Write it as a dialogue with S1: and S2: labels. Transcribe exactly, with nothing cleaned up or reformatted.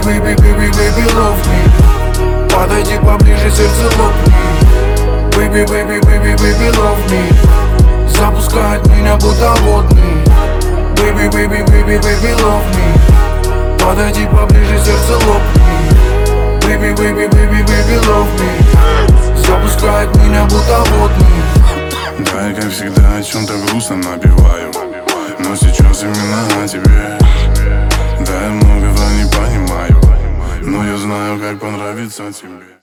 S1: baby, baby, baby, love me. Подойди поближе, сердце лопни. Baby, baby, baby, baby, love me. Запускает меня будто водный. Baby, baby, baby, baby, love me. Подойди поближе, сердце лопни. Baby, baby, baby, baby, love me. Запускает меня будто водный.
S2: Да, я как всегда о чем-то грустно напеваю, но сейчас именно о тебе. Да, я многого не понимаю, но я знаю, как понравится тебе.